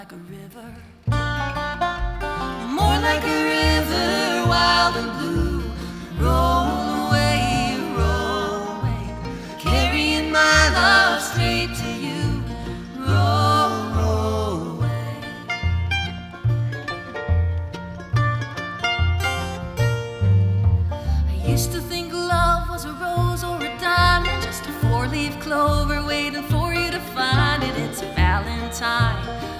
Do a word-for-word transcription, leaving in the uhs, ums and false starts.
Like a river, more like a river, wild and blue. Roll away, roll away, carrying my love straight to you. Roll, roll away. I used to think love was a rose or a diamond, just a four-leaf clover waiting for you to find it. It's a Valentine